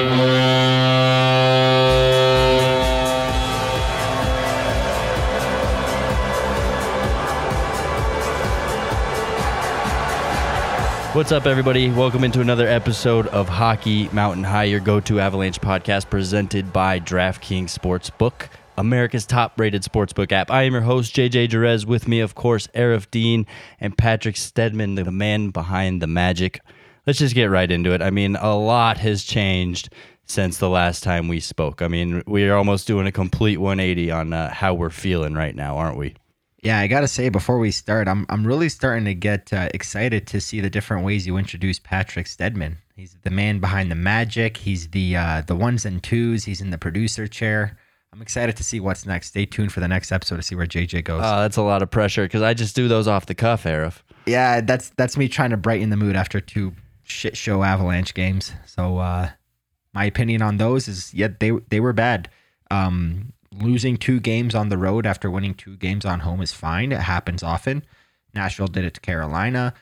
What's up, everybody? Welcome into another episode of Hockey Mountain High, your go-to Avalanche podcast presented by DraftKings Sportsbook, America's top-rated sportsbook app. I am your host, JJ Jerez. With me, of course, Arif Dean and Patrick Stedman, the man behind the magic. Let's just get right into it. I mean, a lot has changed since the last time we spoke. I mean, we are almost doing a complete 180 on how we're feeling right now, aren't we? Yeah, I gotta say before we start, I'm really starting to get excited to see the different ways you introduce Patrick Stedman. He's the man behind the magic. He's the ones and twos. He's in the producer chair. I'm excited to see what's next. Stay tuned for the next episode to see where JJ goes. Oh, that's a lot of pressure because I just do those off the cuff, Arif. Yeah, that's me trying to brighten the mood after two shit show Avalanche games. So my opinion on those is, yeah, they were bad. Losing 2 games on the road after winning 2 games on home is fine. It happens often. Nashville did it to Carolina.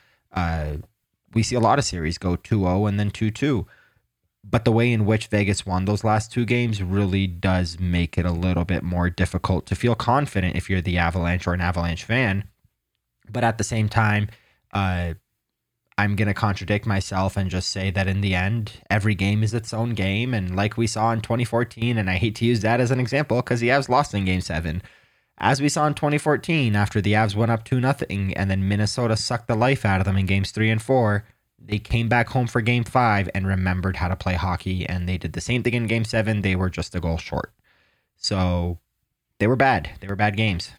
We see a lot of series go 2-0 and then 2-2. But the way in which Vegas won those last 2 games really does make it a little bit more difficult to feel confident if you're the Avalanche or an Avalanche fan. But at the same time, I'm going to contradict myself and just say that in the end, every game is its own game. And like we saw in 2014, and I hate to use that as an example because the Avs lost in Game 7. As we saw in 2014, after the Avs went up 2-0 and then Minnesota sucked the life out of them in Games 3 and 4, they came back home for Game 5 and remembered how to play hockey. And they did the same thing in Game 7. They were just a goal short. So they were bad. They were bad games.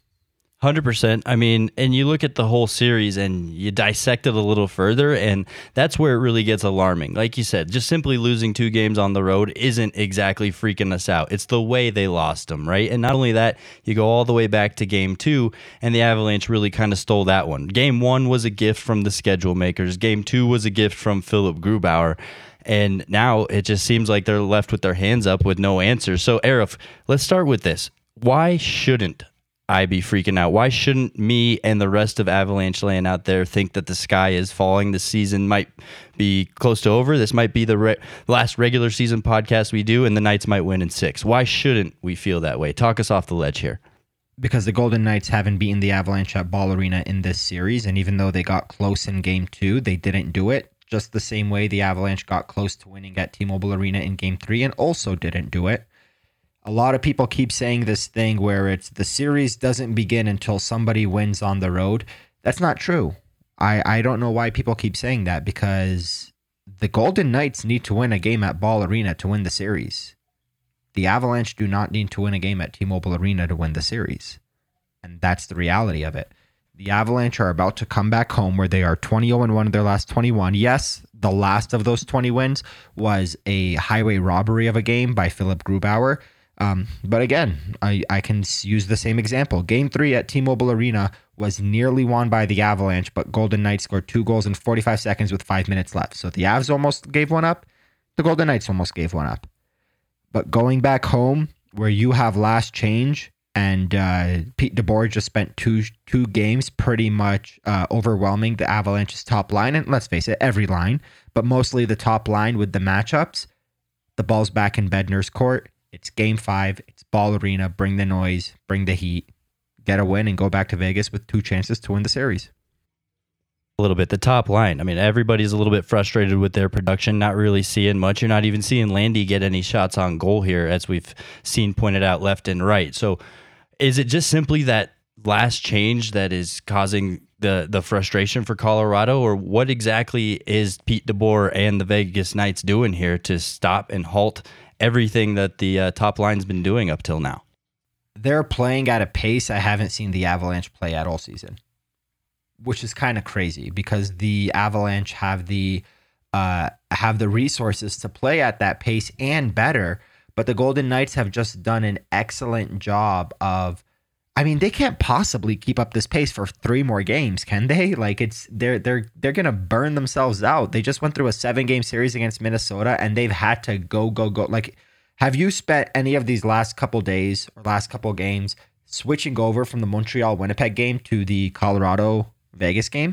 100%. I mean, and you look at the whole series and you dissect it a little further, and that's where it really gets alarming. Like you said, just simply losing 2 games on the road isn't exactly freaking us out. It's the way they lost them, right? And not only that, you go all the way back to Game 2, and the Avalanche really kind of stole that one. Game 1 was a gift from the schedule makers. Game 2 was a gift from Philip Grubauer. And now it just seems like they're left with their hands up with no answers. So, Arif, let's start with this. Why shouldn't I be freaking out? Why shouldn't me and the rest of Avalanche land out there think that the sky is falling? The season might be close to over. This might be the last regular season podcast we do, and the Knights might win in 6. Why shouldn't we feel that way? Talk us off the ledge here. Because the Golden Knights haven't beaten the Avalanche at Ball Arena in this series, and even though they got close in Game 2, they didn't do it. Just the same way the Avalanche got close to winning at T-Mobile Arena in Game 3 and also didn't do it. A lot of people keep saying this thing where it's the series doesn't begin until somebody wins on the road. That's not true. I don't know why people keep saying that, because the Golden Knights need to win a game at Ball Arena to win the series. The Avalanche do not need to win a game at T-Mobile Arena to win the series. And that's the reality of it. The Avalanche are about to come back home where they are 20-1 in their last 21. Yes, the last of those 20 wins was a highway robbery of a game by Philip Grubauer. But again, I can use the same example. Game 3 at T-Mobile Arena was nearly won by the Avalanche, but Golden Knights scored 2 goals in 45 seconds with 5 minutes left. So the Avs almost gave one up. The Golden Knights almost gave one up. But going back home where you have last change and Pete DeBoer just spent two games pretty much overwhelming the Avalanche's top line. And let's face it, every line, but mostly the top line with the matchups. The ball's back in Bednar's court. It's Game 5. It's Ball Arena. Bring the noise. Bring the heat. Get a win and go back to Vegas with 2 chances to win the series. A little bit. The top line. I mean, everybody's a little bit frustrated with their production, not really seeing much. You're not even seeing Landy get any shots on goal here, as we've seen pointed out left and right. So is it just simply that last change that is causing the frustration for Colorado, or what exactly is Pete DeBoer and the Vegas Knights doing here to stop and halt everything that the top line's been doing up till now? They're playing at a pace I haven't seen the Avalanche play at all season, which is kind of crazy because the Avalanche have the resources to play at that pace and better, but the Golden Knights have just done an excellent job of, I mean, they can't possibly keep up this pace for 3 more games, can they? Like, they're going to burn themselves out. They just went through a 7-game series against Minnesota and they've had to go. Like, have you spent any of these last couple days or last couple games switching over from the Montreal-Winnipeg game to the Colorado-Vegas game?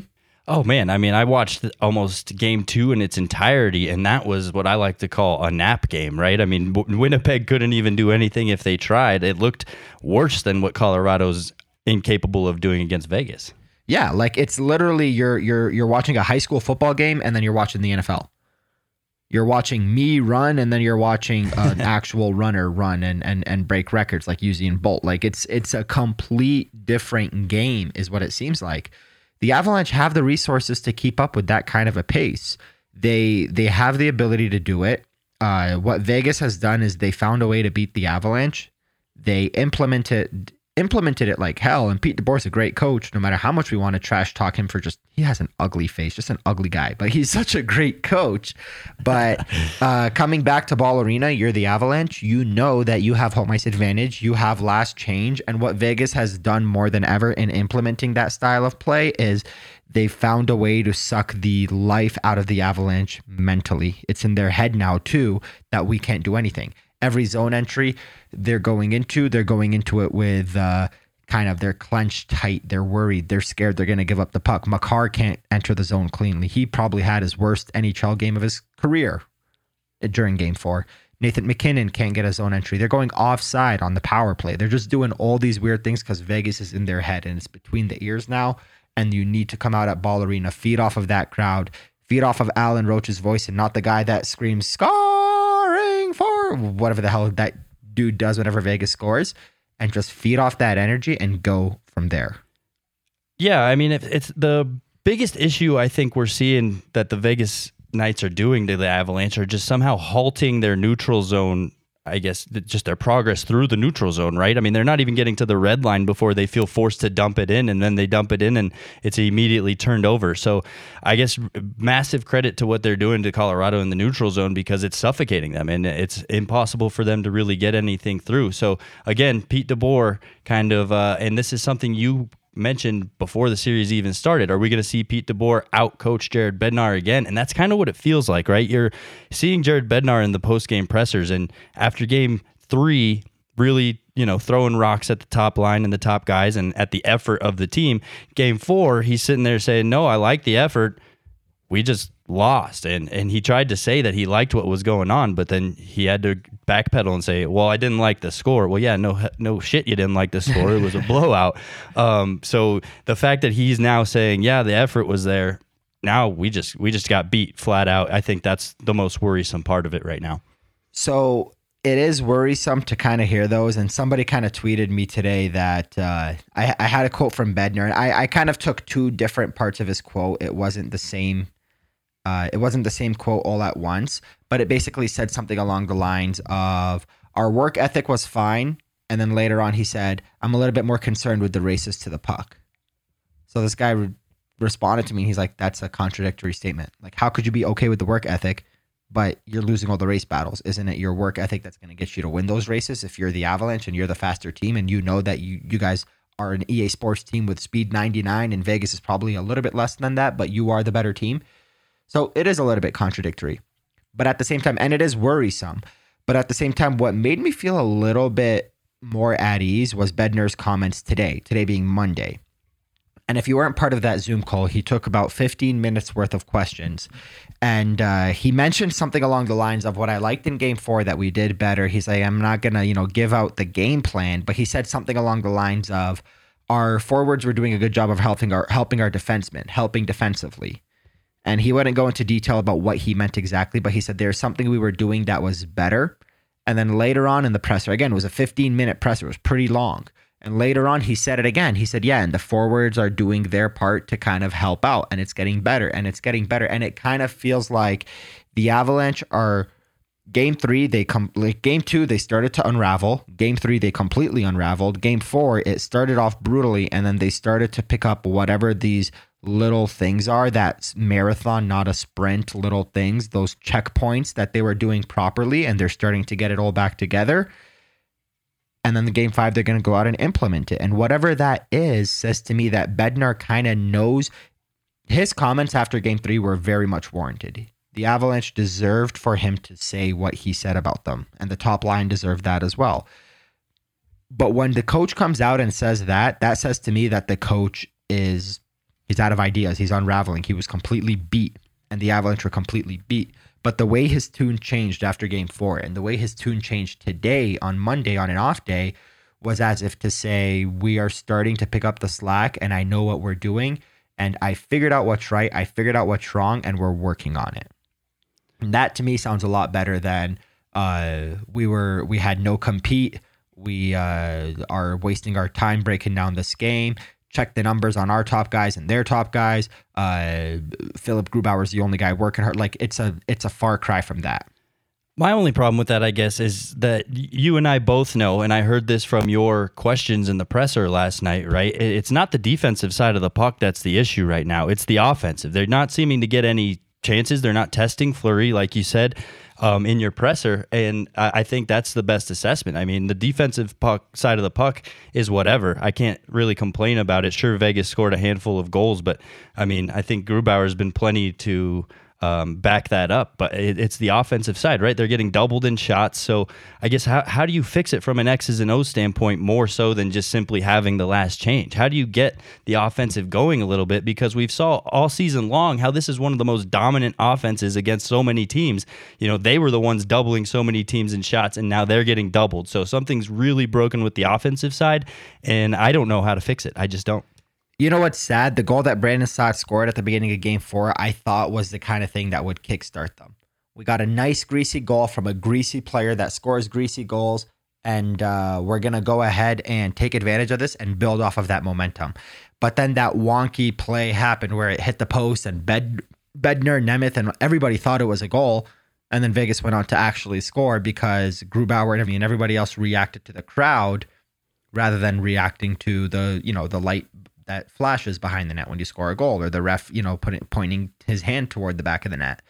Oh man, I mean, I watched almost game 2 in its entirety, and that was what I like to call a nap game, right? I mean, Winnipeg couldn't even do anything if they tried. It looked worse than what Colorado's incapable of doing against Vegas. Yeah, like it's literally you're watching a high school football game and then you're watching the NFL. You're watching me run and then you're watching an actual runner run and break records like Usain Bolt. Like it's a complete different game is what it seems like. The Avalanche have the resources to keep up with that kind of a pace. They have the ability to do it. What Vegas has done is they found a way to beat the Avalanche. They implemented it like hell, and Pete DeBoer's a great coach. No matter how much we want to trash talk him for he has an ugly face, just an ugly guy, but he's such a great coach. But coming back to Ball Arena, you're the Avalanche. You know that you have home ice advantage. You have last change, and what Vegas has done more than ever in implementing that style of play is they found a way to suck the life out of the Avalanche mentally. It's in their head now too that we can't do anything. Every zone entry they're going into it with kind of they're clenched tight. They're worried. They're scared they're going to give up the puck. Makar can't enter the zone cleanly. He probably had his worst NHL game of his career during game 4. Nathan McKinnon can't get a zone entry. They're going offside on the power play. They're just doing all these weird things because Vegas is in their head and it's between the ears now. And you need to come out at Ball Arena, feed off of that crowd, feed off of Alan Roach's voice and not the guy that screams, scoring for whatever the hell that dude does whenever Vegas scores, and just feed off that energy and go from there. Yeah, I mean, it's the biggest issue I think we're seeing that the Vegas Knights are doing to the Avalanche are just somehow halting their neutral zone, I guess, just their progress through the neutral zone, right? I mean, they're not even getting to the red line before they feel forced to dump it in, and then they dump it in and it's immediately turned over. So I guess massive credit to what they're doing to Colorado in the neutral zone because it's suffocating them and it's impossible for them to really get anything through. So again, Pete DeBoer kind of, and this is something you mentioned before the series even started. Are we going to see Pete DeBoer out-coach Jared Bednar again? And that's kind of what it feels like, right? You're seeing Jared Bednar in the post-game pressers, and after game 3, really, throwing rocks at the top line and the top guys and at the effort of the team. Game 4, he's sitting there saying, no, I like the effort. We just lost. And he tried to say that he liked what was going on, but then he had to backpedal and say, well, I didn't like the score. Well, yeah, no shit, you didn't like the score. It was a blowout. So the fact that he's now saying, yeah, the effort was there. Now we just got beat flat out. I think that's the most worrisome part of it right now. So it is worrisome to kind of hear those. And somebody kind of tweeted me today that I had a quote from Bednar. And I kind of took 2 different parts of his quote. It wasn't the same. It wasn't the same quote all at once, but it basically said something along the lines of our work ethic was fine. And then later on, he said, I'm a little bit more concerned with the races to the puck. So this guy responded to me. He's like, that's a contradictory statement. Like, how could you be okay with the work ethic, but you're losing all the race battles? Isn't it your work ethic that's going to get you to win those races if you're the Avalanche and you're the faster team and you know that you guys are an EA Sports team with speed 99 and Vegas is probably a little bit less than that, but you are the better team. So it is a little bit contradictory, but at the same time, and it is worrisome, but at the same time, what made me feel a little bit more at ease was Bednar's comments today being Monday. And if you weren't part of that Zoom call, he took about 15 minutes worth of questions. And he mentioned something along the lines of what I liked in game 4 that we did better. He's like, I'm not going to, give out the game plan, but he said something along the lines of our forwards were doing a good job of helping our defensemen, helping defensively. And he wouldn't go into detail about what he meant exactly, but he said there's something we were doing that was better. And then later on in the presser, again, it was a 15-minute presser. It was pretty long. And later on, he said it again. He said, yeah, and the forwards are doing their part to kind of help out, and it's getting better, and it's getting better. And it kind of feels like the Avalanche are game 3, game 2, they started to unravel. Game 3, they completely unraveled. Game 4, it started off brutally, and then they started to pick up whatever these little things are, that marathon, not a sprint, little things, those checkpoints that they were doing properly, and they're starting to get it all back together. And then the game 5, they're going to go out and implement it. And whatever that is says to me that Bednar kind of knows. His comments after game 3 were very much warranted. The Avalanche deserved for him to say what he said about them. And the top line deserved that as well. But when the coach comes out and says that says to me that the coach He's out of ideas. He's unraveling. He was completely beat, and the Avalanche were completely beat. But the way his tune changed after game 4 and the way his tune changed today on Monday on an off day was as if to say, we are starting to pick up the slack and I know what we're doing. And I figured out what's right. I figured out what's wrong and we're working on it. And that to me sounds a lot better than we had no compete. We are wasting our time breaking down this game. Check the numbers on our top guys and their top guys. Philip Grubauer is the only guy working hard. Like it's a far cry from that. My only problem with that, I guess, is that you and I both know, and I heard this from your questions in the presser last night, right? It's not the defensive side of the puck that's the issue right now. It's the offensive. They're not seeming to get any chances. They're not testing Fleury, like you said, in your presser, and I think that's the best assessment. I mean, the defensive puck side of the puck is whatever. I can't really complain about it. Sure, Vegas scored a handful of goals, but I mean, I think Grubauer has been plenty to back that up, but it's the offensive side, right? They're getting doubled in shots. So I guess how do you fix it from an X's and O's standpoint more so than just simply having the last change? How do you get the offensive going a little bit? Because we've saw all season long how this is one of the most dominant offenses against so many teams. You know, they were the ones doubling so many teams in shots, and now they're getting doubled. So something's really broken with the offensive side, and I don't know how to fix it. I just don't. You know what's sad? The goal that Brandon Saad scored at the beginning of game 4, I thought was the kind of thing that would kickstart them. We got a nice greasy goal from a greasy player that scores greasy goals, and we're going to go ahead and take advantage of this and build off of that momentum. But then that wonky play happened where it hit the post and Bednar, Nemeth, and everybody thought it was a goal. And then Vegas went on to actually score because Grubauer and everybody else reacted to the crowd rather than reacting to the light that flashes behind the net when you score a goal, or the ref, pointing his hand toward the back of the net.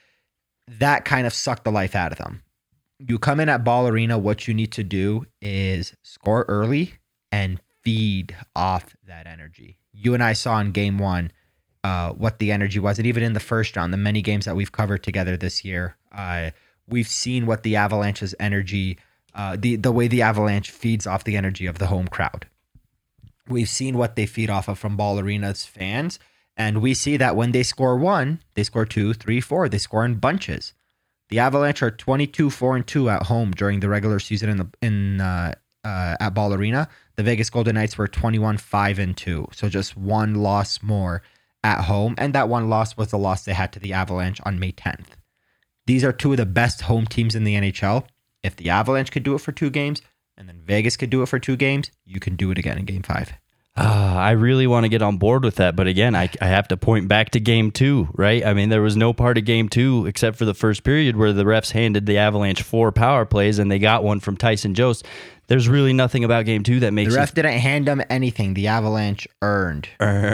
That kind of sucked the life out of them. You come in at Ball Arena, what you need to do is score early and feed off that energy. You and I saw in game 1 what the energy was, and even in the first round, the many games that we've covered together this year, we've seen what the Avalanche's energy, the way the Avalanche feeds off the energy of the home crowd. We've seen what they feed off of from Ball Arena's fans, and we see that when they score 1, they score 2, 3, 4. They score in bunches. The Avalanche are 22-4-2 at home during the regular season at Ball Arena. The Vegas Golden Knights were 21-5-2, so just one loss more at home, and that one loss was the loss they had to the Avalanche on May 10th. These are two of the best home teams in the NHL. If the Avalanche could do it for 2 games, and then Vegas could do it for 2 games, you can do it again in game 5. I really want to get on board with that, but again, I have to point back to game 2, right? I mean, there was no part of game 2 except for the first period where the refs handed the Avalanche 4 power plays and they got one from Tyson Jost. There's really nothing about game 2 that makes the ref didn't hand them anything. The Avalanche earned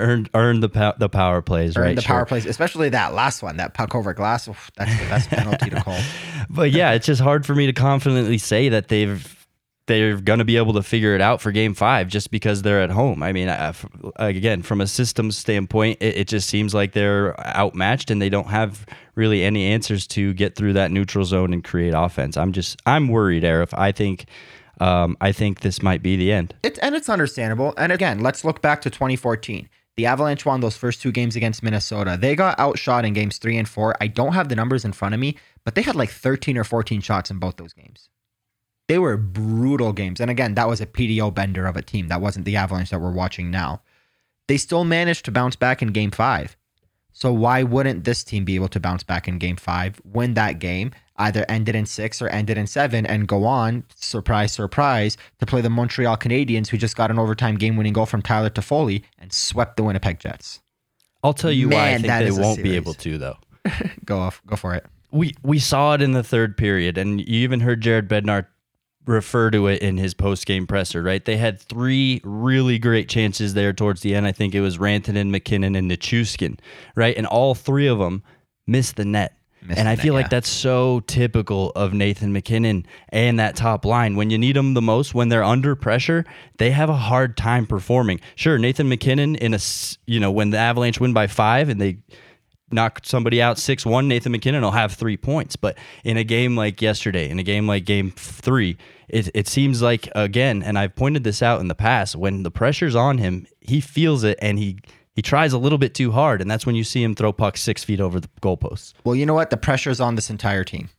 the power plays, right? The power plays, especially that last one, that puck over glass. Oof, that's the best penalty to call. But yeah, it's just hard for me to confidently say that they're going to be able to figure it out for game 5 just because they're at home. I mean, again, from a systems standpoint, it just seems like they're outmatched and they don't have really any answers to get through that neutral zone and create offense. I'm worried, Arif. I think this might be the end. It's understandable. And again, let's look back to 2014. The Avalanche won those first 2 games against Minnesota. They got outshot in games 3 and 4. I don't have the numbers in front of me, but they had like 13 or 14 shots in both those games. They were brutal games. And again, that was a PDO bender of a team. That wasn't the Avalanche that we're watching now. They still managed to bounce back in game 5. So why wouldn't this team be able to bounce back in game 5, win that game, either end it in 6 or end it in 7, and go on, surprise, surprise, to play the Montreal Canadiens, who just got an overtime game-winning goal from Tyler Toffoli and swept the Winnipeg Jets? I'll tell you why I think they won't be able to, though. Go for it. We saw it in the third period, and you even heard Jared Bednar refer to it in his post-game presser, right? They had 3 really great chances there towards the end. I think it was Rantanen, McKinnon, and Nichushkin, right? And all 3 of them missed the net. I feel like that's so typical of Nathan McKinnon and that top line. When you need them the most, when they're under pressure, they have a hard time performing. Sure, Nathan McKinnon when the Avalanche win by 5 and they knock somebody out 6-1, Nathan McKinnon will have 3 points. But in a game like yesterday, in a game like game 3, it seems like, again, and I've pointed this out in the past, when the pressure's on him, he feels it and he he tries a little bit too hard, and that's when you see him throw pucks 6 feet over the goalposts. Well, you know what? The pressure's on this entire team.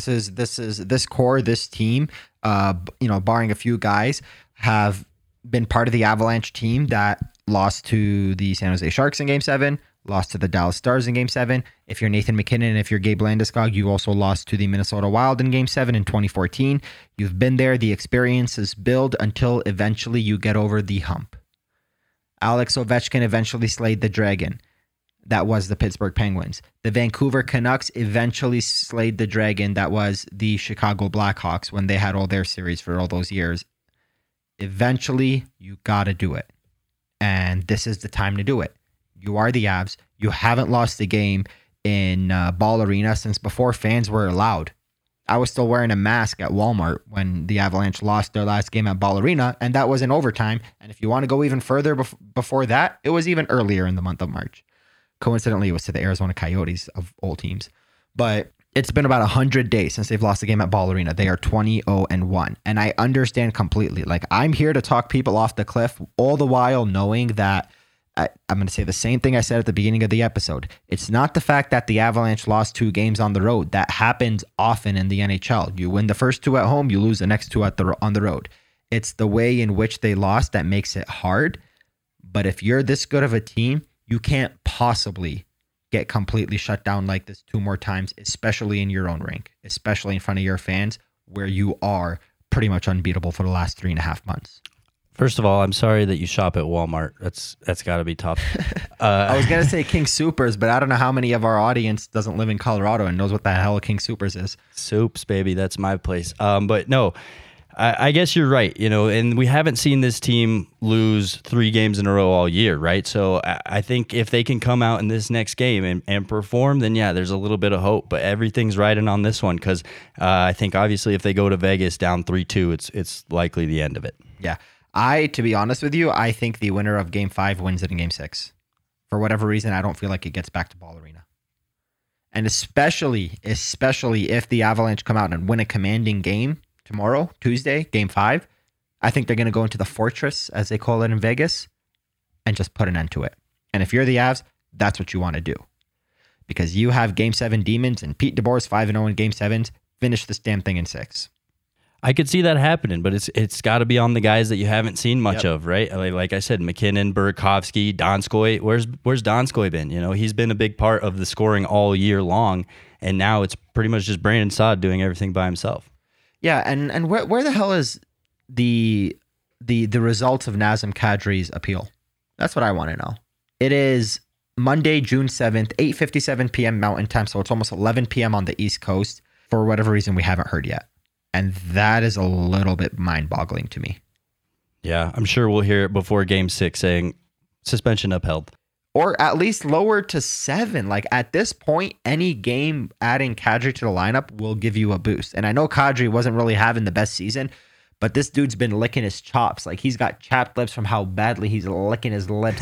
This core, this team, barring a few guys, have been part of the Avalanche team that lost to the San Jose Sharks in Game 7, lost to the Dallas Stars in Game 7. If you're Nathan MacKinnon and if you're Gabe Landeskog, you also lost to the Minnesota Wild in Game 7 in 2014. You've been there. The experiences build until eventually you get over the hump. Alex Ovechkin eventually slayed the dragon. That was the Pittsburgh Penguins. The Vancouver Canucks eventually slayed the dragon. That was the Chicago Blackhawks when they had all their series for all those years. Eventually, you got to do it. And this is the time to do it. You are the Avs. You haven't lost a game in Ball Arena since before fans were allowed. I was still wearing a mask at Walmart when the Avalanche lost their last game at Ball Arena, and that was in overtime. And if you want to go even further before that, it was even earlier in the month of March. Coincidentally, it was to the Arizona Coyotes of all teams. But it's been about 100 days since they've lost a game at Ball Arena. They are 20-0-1. And I understand completely. Like, I'm here to talk people off the cliff, all the while knowing that I'm going to say the same thing I said at the beginning of the episode. It's not the fact that the Avalanche lost 2 games on the road. That happens often in the NHL. You win the first 2 at home, you lose the next 2 on the road. It's the way in which they lost that makes it hard. But if you're this good of a team, you can't possibly get completely shut down like this 2 more times, especially in your own rink, especially in front of your fans, where you are pretty much unbeatable for the last 3.5 months. First of all, I'm sorry that you shop at Walmart. That's got to be tough. I was going to say King Soopers, but I don't know how many of our audience doesn't live in Colorado and knows what the hell King Soopers is. Soups, baby. That's my place. But no, I guess you're right. And we haven't seen this team lose 3 games in a row all year, right? So I think if they can come out in this next game and perform, then yeah, there's a little bit of hope. But everything's riding on this one because I think obviously if they go to Vegas down 3-2, it's likely the end of it. Yeah. To be honest with you, I think the winner of Game 5 wins it in Game 6. For whatever reason, I don't feel like it gets back to Ball Arena. And especially if the Avalanche come out and win a commanding game tomorrow, Tuesday, Game 5, I think they're going to go into the fortress, as they call it in Vegas, and just put an end to it. And if you're the Avs, that's what you want to do. Because you have Game 7 demons, and Pete DeBoer's 5-0 in Game 7s. Finish this damn thing in 6. I could see that happening, but it's got to be on the guys that you haven't seen much of, right? Like I said, McKinnon, Burakovsky, Donskoy. Where's Donskoy been? He's been a big part of the scoring all year long, and now it's pretty much just Brandon Saad doing everything by himself. Yeah, and where the hell is the results of Nazem Kadri's appeal? That's what I want to know. It is Monday, June 7th, 8:57 p.m. Mountain Time, so it's almost 11 p.m. on the East Coast. For whatever reason, we haven't heard yet. And that is a little bit mind-boggling to me. Yeah, I'm sure we'll hear it before Game 6 saying suspension upheld. Or at least lower to 7. Like at this point, any game adding Kadri to the lineup will give you a boost. And I know Kadri wasn't really having the best season, but this dude's been licking his chops. Like he's got chapped lips from how badly he's licking his lips,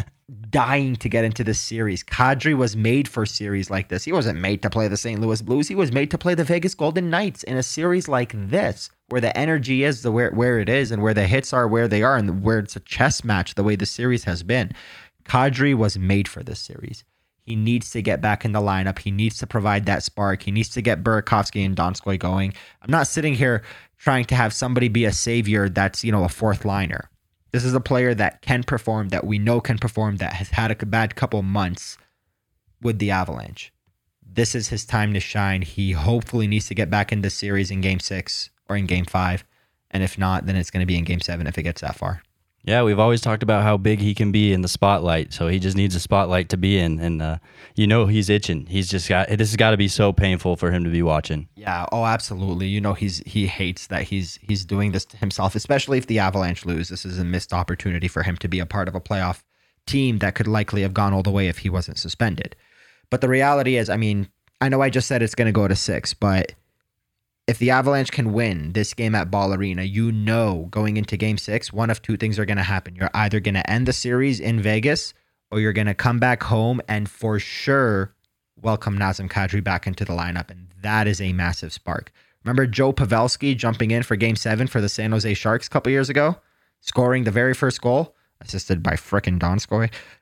dying to get into this series. Kadri was made for series like this. He wasn't made to play the St. Louis Blues. He was made to play the Vegas Golden Knights in a series like this, where the energy is where it is and where the hits are where they are and where it's a chess match the way the series has been. Kadri was made for this series. He needs to get back in the lineup. He needs to provide that spark. He needs to get Burakovsky and Donskoy going. I'm not sitting here trying to have somebody be a savior that's, a fourth liner. This is a player that can perform, that we know can perform, that has had a bad couple months with the Avalanche. This is his time to shine. He hopefully needs to get back in this series in Game 6 or in Game 5. And if not, then it's going to be in Game 7 if it gets that far. Yeah, we've always talked about how big he can be in the spotlight, so he just needs a spotlight to be in, and he's itching. This has got to be so painful for him to be watching. Yeah, oh, absolutely. He hates that he's doing this to himself, especially if the Avalanche lose. This is a missed opportunity for him to be a part of a playoff team that could likely have gone all the way if he wasn't suspended. But the reality is, I know I just said it's going to go to 6, but if the Avalanche can win this game at Ball Arena, going into Game 6, one of 2 things are going to happen. You're either going to end the series in Vegas, or you're going to come back home and for sure welcome Nazem Kadri back into the lineup, and that is a massive spark. Remember Joe Pavelski jumping in for Game 7 for the San Jose Sharks a couple years ago, scoring the very first goal, assisted by frickin' Donskoy?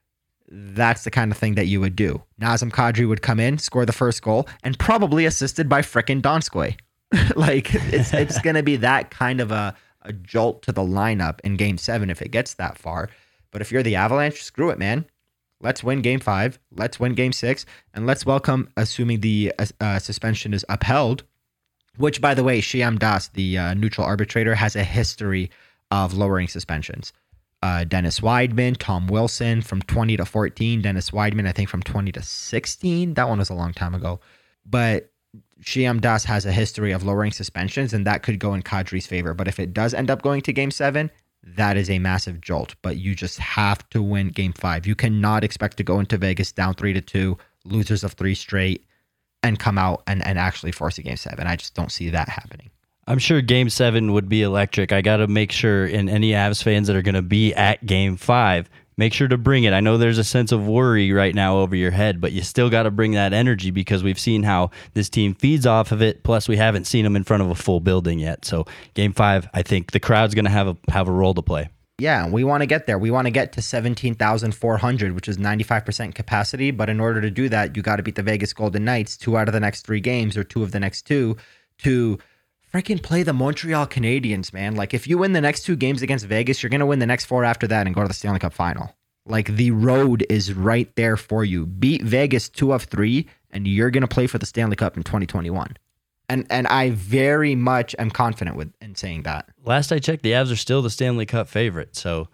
that's the kind of thing that you would do. Nazem Kadri would come in, score the first goal, and probably assisted by frickin' Donskoy. Like, it's going to be that kind of a jolt to the lineup in Game 7 if it gets that far. But if you're the Avalanche, screw it, man. Let's win Game 5. Let's win Game 6. And let's welcome, assuming the suspension is upheld, which, by the way, Shyam Das, the neutral arbitrator, has a history of lowering suspensions. Dennis Weidman, Tom Wilson from 20 to 14. Dennis Weidman, I think, from 20 to 16. That one was a long time ago. But Shyam Das has a history of lowering suspensions, and that could go in Kadri's favor. But if it does end up going to Game 7, that is a massive jolt. But you just have to win Game 5. You cannot expect to go into Vegas down 3-2, losers of 3 straight, and come out and actually force a Game 7. I just don't see that happening. I'm sure Game 7 would be electric. I got to make sure, and any Avs fans that are going to be at Game 5, make sure to bring it. I know there's a sense of worry right now over your head, but you still got to bring that energy because we've seen how this team feeds off of it. Plus, we haven't seen them in front of a full building yet. So Game 5, I think the crowd's going to have a role to play. Yeah, we want to get there. We want to get to 17,400, which is 95% capacity. But in order to do that, you got to beat the Vegas Golden Knights 2 out of the next 3 games or 2 of the next 2 to freaking play the Montreal Canadiens, man. Like, if you win the next 2 games against Vegas, you're going to win the next 4 after that and go to the Stanley Cup final. Like, the road is right there for you. Beat Vegas 2 of 3, and you're going to play for the Stanley Cup in 2021. And I very much am confident in saying that. Last I checked, the Avs are still the Stanley Cup favorite. So,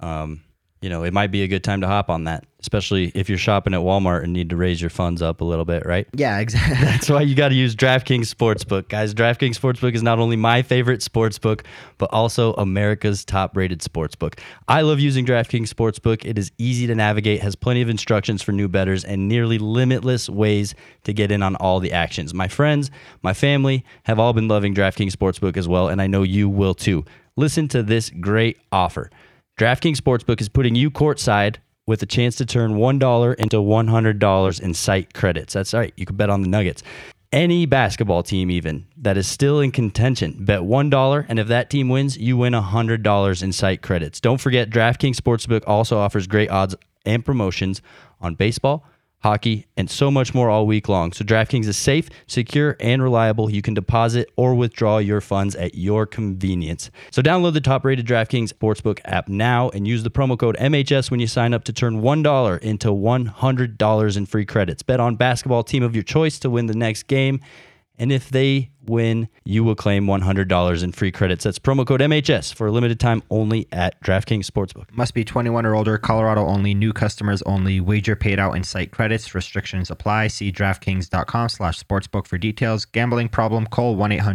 it might be a good time to hop on that, especially if you're shopping at Walmart and need to raise your funds up a little bit, right? Yeah, exactly. That's why you got to use DraftKings Sportsbook. Guys, DraftKings Sportsbook is not only my favorite sportsbook, but also America's top-rated sportsbook. I love using DraftKings Sportsbook. It is easy to navigate, has plenty of instructions for new bettors, and nearly limitless ways to get in on all the actions. My friends, my family have all been loving DraftKings Sportsbook as well, and I know you will too. Listen to this great offer. DraftKings Sportsbook is putting you courtside with a chance to turn $1 into $100 in site credits. That's right. You can bet on the Nuggets. Any basketball team even that is still in contention, bet $1, and if that team wins, you win $100 in site credits. Don't forget, DraftKings Sportsbook also offers great odds and promotions on baseball, hockey, and so much more all week long. So DraftKings is safe, secure, and reliable. You can deposit or withdraw your funds at your convenience. So download the top-rated DraftKings Sportsbook app now and use the promo code MHS when you sign up to turn $1 into $100 in free credits. Bet on basketball team of your choice to win the next game. And if they win, you will claim $100 in free credits. That's promo code MHS for a limited time only at DraftKings Sportsbook. Must be 21 or older, Colorado only, new customers only, wager paid out in site credits, restrictions apply. See DraftKings.com/sportsbook for details. Gambling problem, call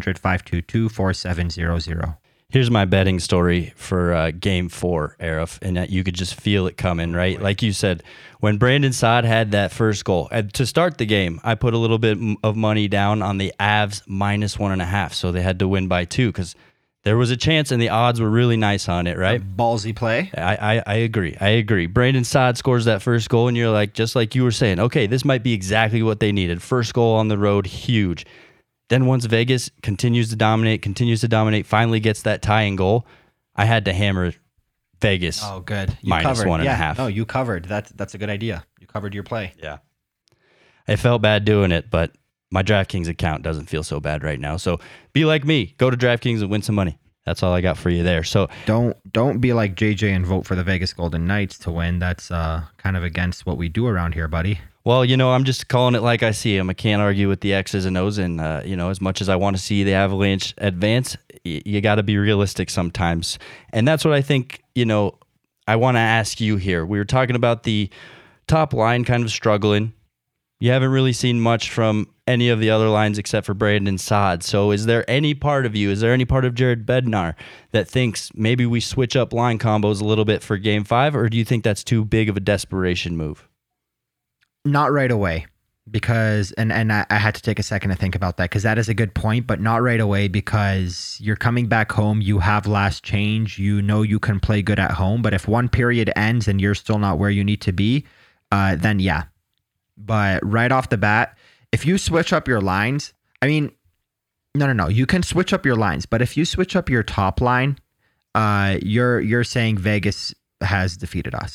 1-800-522-4700. Here's my betting story for Game 4, Arif, and that you could just feel it coming, right? Like you said, when Brandon Saad had that first goal, to start the game, I put a little bit of money down on the Avs -1.5, so they had to win by 2 because there was a chance and the odds were really nice on it, right? A ballsy play. I agree. Brandon Saad scores that first goal, and you're like, just like you were saying, okay, this might be exactly what they needed. First goal on the road, huge. Then once Vegas continues to dominate, finally gets that tying goal, I had to hammer Vegas. Oh, good. You -1.5. Yeah. No, you covered. That's a good idea. You covered your play. Yeah. I felt bad doing it, but my DraftKings account doesn't feel so bad right now. So be like me. Go to DraftKings and win some money. That's all I got for you there. So don't be like JJ and vote for the Vegas Golden Knights to win. That's kind of against what we do around here, buddy. Well, I'm just calling it like I see them. I can't argue with the X's and O's. And, as much as I want to see the Avalanche advance, you got to be realistic sometimes. And that's what I think, I want to ask you here. We were talking about the top line kind of struggling. You haven't really seen much from any of the other lines except for Brandon Saad. So is there any part of Jared Bednar that thinks maybe we switch up line combos a little bit for Game 5, or do you think that's too big of a desperation move? Not right away, because, and I had to take a second to think about that, because that is a good point, but not right away, because you're coming back home, you have last change, you can play good at home, but if one period ends and you're still not where you need to be, then yeah. But right off the bat, if you switch up your lines, no, you can switch up your lines, but if you switch up your top line, you're saying Vegas has defeated us.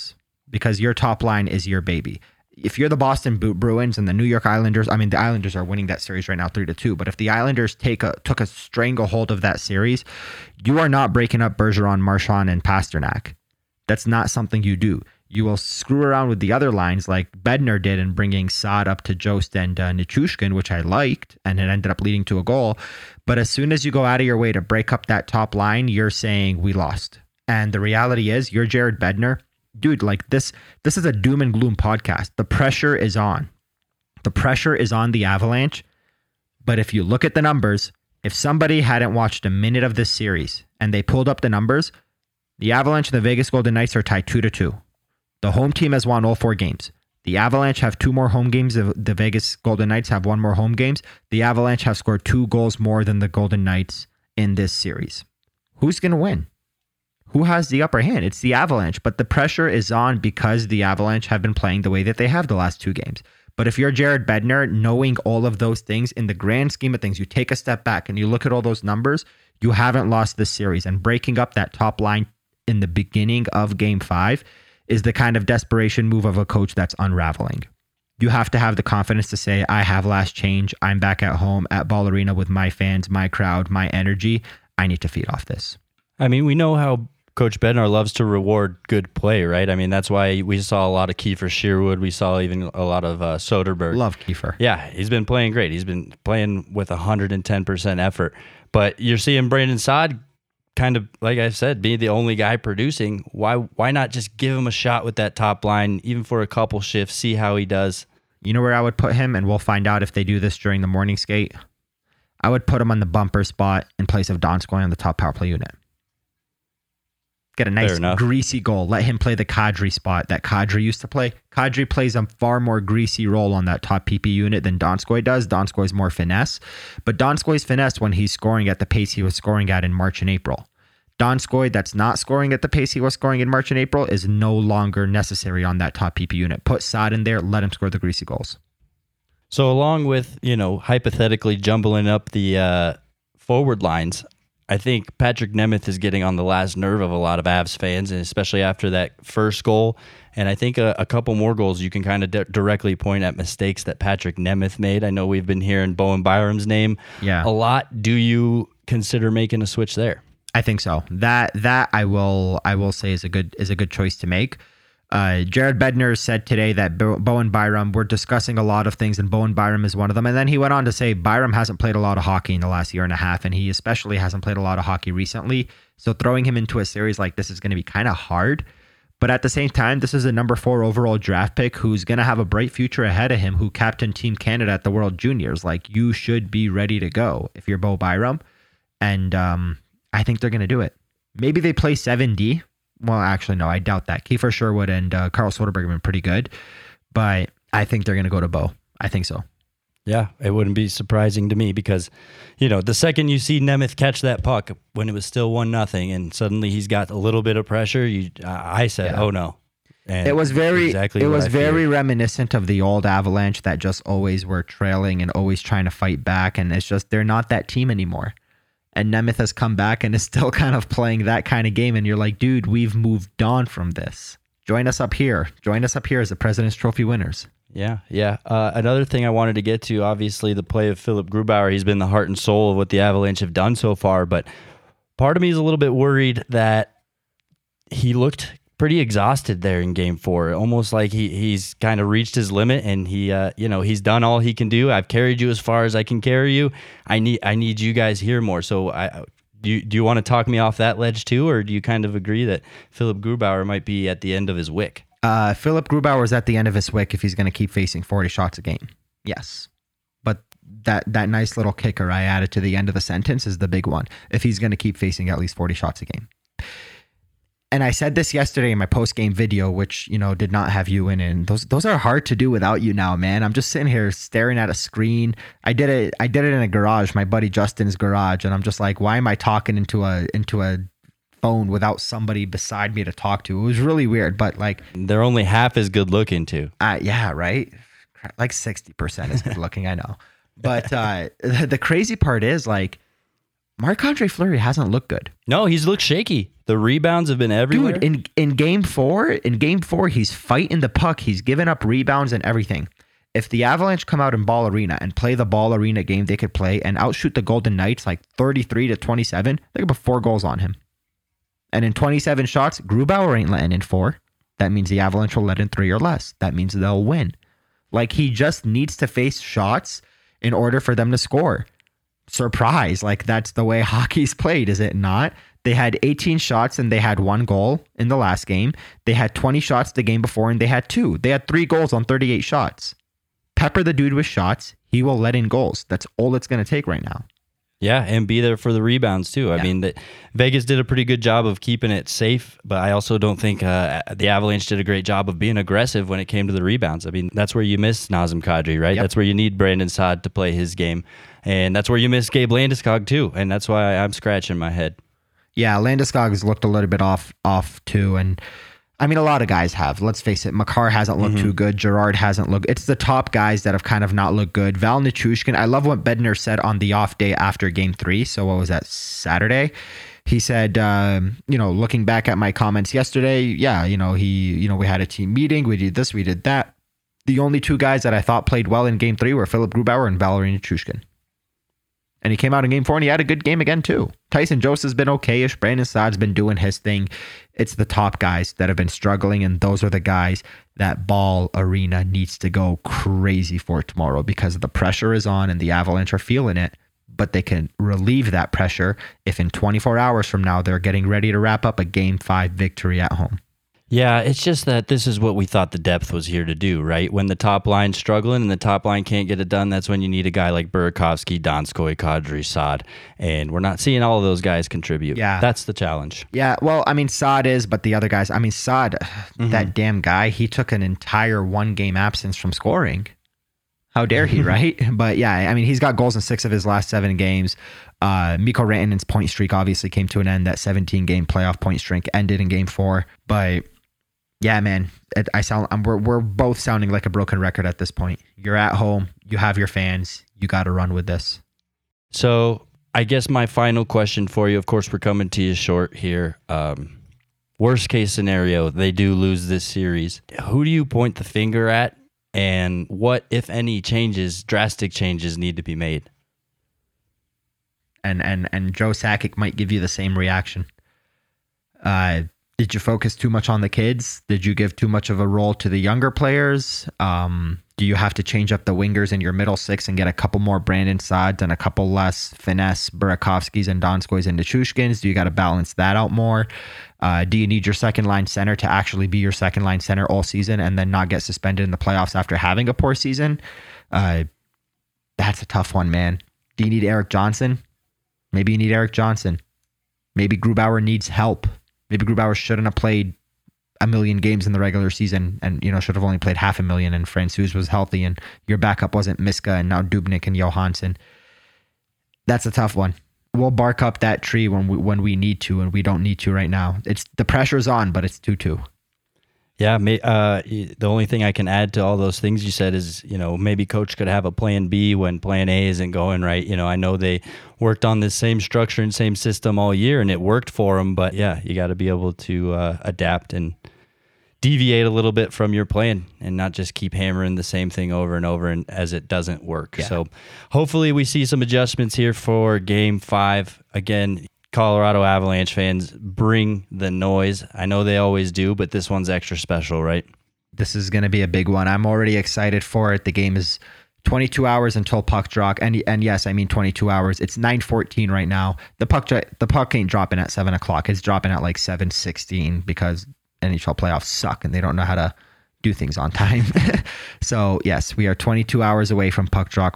because your top line is your baby. If you're the Boston Bruins and the New York Islanders, I mean, the Islanders are winning that series right now 3-2. But if the Islanders took a stranglehold of that series, you are not breaking up Bergeron, Marchand, and Pasternak. That's not something you do. You will screw around with the other lines like Bednar did in bringing Saad up to Jost and Nichushkin, which I liked, and it ended up leading to a goal. But as soon as you go out of your way to break up that top line, you're saying we lost. And the reality is, you're Jared Bednar. Dude, like this is a doom and gloom podcast. The pressure is on. The pressure is on the Avalanche. But if you look at the numbers, if somebody hadn't watched a minute of this series and they pulled up the numbers, the Avalanche and the Vegas Golden Knights are tied 2-2. The home team has won all 4 games. The Avalanche have 2 more home games. The Vegas Golden Knights have 1 more home games. The Avalanche have scored 2 goals more than the Golden Knights in this series. Who's going to win? Who has the upper hand? It's the Avalanche, but the pressure is on because the Avalanche have been playing the way that they have the last 2 games. But if you're Jared Bednar, knowing all of those things in the grand scheme of things, you take a step back and you look at all those numbers, you haven't lost this series. And breaking up that top line in the beginning of Game 5 is the kind of desperation move of a coach that's unraveling. You have to have the confidence to say, I have last change. I'm back at home at Ball Arena with my fans, my crowd, my energy. I need to feed off this. I mean, we know how Coach Bednar loves to reward good play, right? I mean, that's why we saw a lot of Kiefer Sherwood. We saw even a lot of Soderberg. Love Kiefer. Yeah, he's been playing great. He's been playing with 110% effort. But you're seeing Brandon Saad kind of, like I said, be the only guy producing. Why not just give him a shot with that top line, even for a couple shifts, see how he does? You know where I would put him, and we'll find out if they do this during the morning skate? I would put him on the bumper spot in place of Donskoy on the top power play unit. Get a nice greasy goal. Let him play the Kadri spot that Kadri used to play. Kadri plays a far more greasy role on that top PP unit than Donskoy does. Donskoy's more finesse. But Donskoy's finesse when he's scoring at the pace he was scoring at in March and April. Donskoy that's not scoring at the pace he was scoring in March and April is no longer necessary on that top PP unit. Put Saad in there, let him score the greasy goals. So along with, hypothetically jumbling up the forward lines, I think Patrick Nemeth is getting on the last nerve of a lot of Avs fans, and especially after that first goal. And I think a couple more goals you can kind of directly point at mistakes that Patrick Nemeth made. I know we've been hearing Bowen Byram's name a lot. Do you consider making a switch there? I think so. That I will say is a good choice to make. Jared Bednar said today that Bowen Byram, we're discussing a lot of things, and Bowen Byram is one of them. And then he went on to say Byram hasn't played a lot of hockey in the last year and a half, and he especially hasn't played a lot of hockey recently. So throwing him into a series like this is going to be kind of hard. But at the same time, this is a number 4 overall draft pick who's going to have a bright future ahead of him, who captained Team Canada at the World Juniors. Like, you should be ready to go if you're Bo Byram. And I think they're going to do it. Maybe they play 7D. Well, actually, no, I doubt that. Kiefer Sherwood and Carl Soderberg have been pretty good, but I think they're going to go to Bo. I think so. Yeah, it wouldn't be surprising to me because, the second you see Nemeth catch that puck when it was still 1-0 and suddenly he's got a little bit of pressure, I said, oh no. And it was very reminiscent of the old Avalanche that just always were trailing and always trying to fight back, and it's just they're not that team anymore. And Nemeth has come back and is still kind of playing that kind of game. And you're like, dude, we've moved on from this. Join us up here. Join us up here as the President's Trophy winners. Yeah. Another thing I wanted to get to, obviously, the play of Philip Grubauer. He's been the heart and soul of what the Avalanche have done so far. But part of me is a little bit worried that he looked pretty exhausted there in Game 4. Almost like he's kind of reached his limit, and he's done all he can do. I've carried you as far as I can carry you. I need you guys here more. So do you want to talk me off that ledge too, or do you kind of agree that Philip Grubauer might be at the end of his wick? Philip Grubauer is at the end of his wick if he's going to keep facing 40 shots a game. Yes. But that nice little kicker I added to the end of the sentence is the big one. If he's going to keep facing at least 40 shots a game. And I said this yesterday in my post-game video, which, did not have you in. And those are hard to do without you now, man. I'm just sitting here staring at a screen. I did it in a garage, my buddy Justin's garage. And I'm just like, why am I talking into a phone without somebody beside me to talk to? It was really weird, but like... They're only half as good looking too. Yeah, right? Like 60% is good looking, I know. But the crazy part is, like, Marc-Andre Fleury hasn't looked good. No, he's looked shaky. The rebounds have been everywhere. Dude, in game four, he's fighting the puck. He's giving up rebounds and everything. If the Avalanche come out in Ball Arena and play the Ball Arena game they could play and outshoot the Golden Knights like 33-27, they could put 4 goals on him. And in 27 shots, Grubauer ain't letting in 4. That means the Avalanche will let in 3 or less. That means they'll win. Like, he just needs to face shots in order for them to score. Surprise. Like, that's the way hockey's played, is it not? They had 18 shots and they had 1 goal in the last game. They had 20 shots the game before and they had 2. They had 3 goals on 38 shots. Pepper the dude with shots. He will let in goals. That's all it's going to take right now. Yeah, and be there for the rebounds too. I mean, Vegas did a pretty good job of keeping it safe, but I also don't think the Avalanche did a great job of being aggressive when it came to the rebounds. I mean, that's where you miss Nazem Kadri, right? Yep. That's where you need Brandon Saad to play his game, and that's where you miss Gabe Landeskog too, and that's why I'm scratching my head. Yeah, Landeskog has looked a little bit off too, and I mean, a lot of guys have. Let's face it. Makar hasn't looked too good. Gerard hasn't looked. It's the top guys that have kind of not looked good. Val Nichushkin. I love what Bednar said on the off day after Game 3. So what was that, Saturday? He said, looking back at my comments yesterday, we had a team meeting. We did this, we did that. The only 2 guys that I thought played well in Game 3 were Philip Grubauer and Valeri Nichushkin. And he came out in Game 4 and he had a good game again too. Tyson Jost's been okay-ish. Brandon Saad's been doing his thing. It's the top guys that have been struggling, and those are the guys that Ball Arena needs to go crazy for tomorrow because the pressure is on and the Avalanche are feeling it. But they can relieve that pressure if in 24 hours from now they're getting ready to wrap up a Game 5 victory at home. Yeah, it's just that this is what we thought the depth was here to do, right? When the top line's struggling and the top line can't get it done, that's when you need a guy like Burakovsky, Donskoy, Kadri, Saad. And we're not seeing all of those guys contribute. Yeah. That's the challenge. Yeah, well, I mean, Saad is, but the other guys, I mean, Saad, that damn guy, he took an entire 1-game absence from scoring. How dare he, right? But yeah, I mean, he's got goals in 6 of his last 7 games. Mikko Rantanen's point streak obviously came to an end. That 17-game playoff point streak ended in Game 4. But yeah, man, we're both sounding like a broken record at this point. You're at home, you have your fans, you got to run with this. So I guess my final question for you, of course, we're coming to you short here. Worst case scenario, they do lose this series. Who do you point the finger at, and what, if any, drastic changes need to be made? And Joe Sakic might give you the same reaction. Did you focus too much on the kids? Did you give too much of a role to the younger players? Do you have to change up the wingers in your middle 6 and get a couple more Brandon Saads and a couple less finesse Burakovskys and Donskoys and Nichushkins? Do you got to balance that out more? Do you need your second line center to actually be your second line center all season and then not get suspended in the playoffs after having a poor season? That's a tough one, man. Do you need Eric Johnson? Maybe you need Eric Johnson. Maybe Grubauer needs help. Maybe Grubauer shouldn't have played 1 million games in the regular season and, should have only played 500,000 and Francouz was healthy and your backup wasn't Miska and now Dubnyk and Johansson. That's a tough one. We'll bark up that tree when we need to, and we don't need to right now. It's the pressure's on, but it's 2-2. Yeah, the only thing I can add to all those things you said is, maybe coach could have a plan B when plan A isn't going right. I know they worked on this same structure and same system all year and it worked for them, but yeah, you got to be able to adapt and deviate a little bit from your plan and not just keep hammering the same thing over and over and as it doesn't work. Yeah. So hopefully we see some adjustments here for Game 5. Again, Colorado Avalanche fans, bring the noise. I know they always do, but this one's extra special, right? This is going to be a big one. I'm already excited for it. The game is 22 hours until puck drop. And yes, I mean 22 hours. It's 9:14 right now. The puck ain't dropping at 7 o'clock. It's dropping at like 7:16 because NHL playoffs suck and they don't know how to do things on time. So yes, we are 22 hours away from puck drop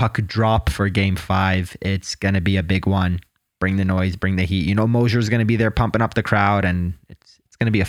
for Game 5. It's going to be a big one. Bring the noise, bring the heat. Mosier's going to be there pumping up the crowd, and it's going to be a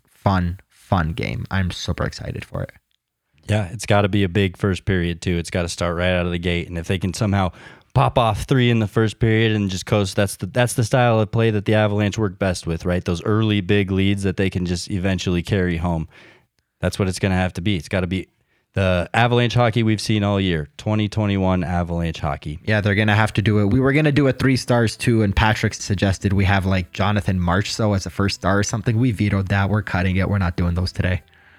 fun game. I'm super excited for it. Yeah, it's got to be a big first period too. It's got to start right out of the gate, and if they can somehow pop off 3 in the first period and just coast, that's the style of play that the Avalanche work best with, right? Those early big leads that they can just eventually carry home. That's what it's going to have to be. It's got to be The Avalanche hockey we've seen all year, 2021 Avalanche hockey. Yeah, they're going to have to do it. We were going to do it 3 stars too, and Patrick suggested we have like Jonathan Marchessault as a first star or something. We vetoed that. We're cutting it. We're not doing those today.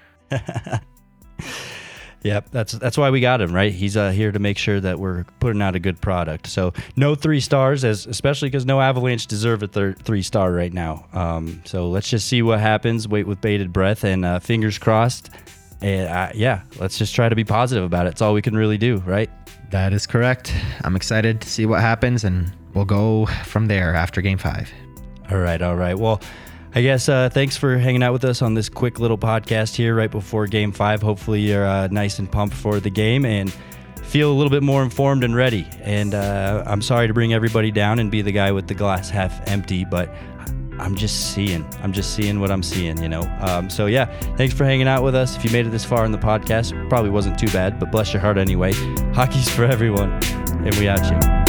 Yep, that's why we got him, right? He's here to make sure that we're putting out a good product. So no 3 stars, especially because no Avalanche deserve a 3-star right now. So let's just see what happens. Wait with bated breath and fingers crossed. And let's just try to be positive about it. It's all we can really do, right? That is correct. I'm excited to see what happens, and we'll go from there after Game 5. All right. Well, I guess thanks for hanging out with us on this quick little podcast here right before Game 5. Hopefully you're nice and pumped for the game and feel a little bit more informed and ready. And I'm sorry to bring everybody down and be the guy with the glass half empty, but I'm just seeing what I'm seeing, you know? So yeah, thanks for hanging out with us. If you made it this far in the podcast, probably wasn't too bad, but bless your heart anyway. Hockey's for everyone, and we out you.